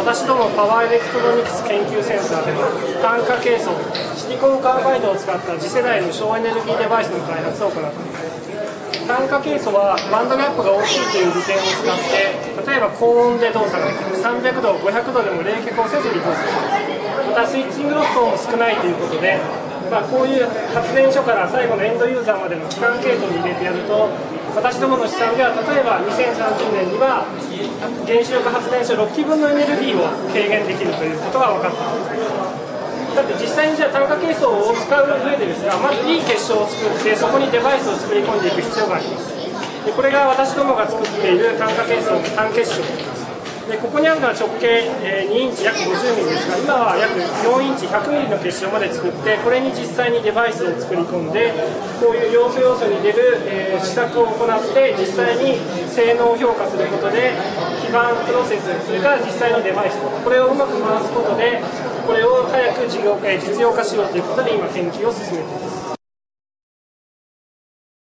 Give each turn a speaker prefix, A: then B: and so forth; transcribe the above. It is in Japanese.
A: 私どもパワーエレクトロニクス研究センターでは炭化ケイ素、シリコンカーバイドを使った次世代の省エネルギーデバイスの開発を行っています。炭化ケイ素はバンドギャップが大きいという利点を使って、例えば高温で動作ができる、300度、500度でも冷却をせずに動作できる、またスイッチングロストも少ないということで、こういう発電所から最後のエンドユーザーまでの基幹系統に入れてやると、私どもの試算では例えば2030年には原子力発電所6基分のエネルギーを軽減できるということが分かっています。だって実際にじゃあ炭化ケイ素を使う上でですが、まずいい結晶を作ってそこにデバイスを作り込んでいく必要があります。でこれが私どもが作っている炭化ケイ素の単結晶です。でここにあるのは直径2インチ約50ミリですが、今は約4インチ100ミリの結晶まで作って、これに実際にデバイスを作り込んで、こういう要素に出る試作を行って、実際に性能を評価することで、基盤プロセス、それから実際のデバイス、これをうまく回すことで、これを早く実用化しようということで、今、研究を進めています。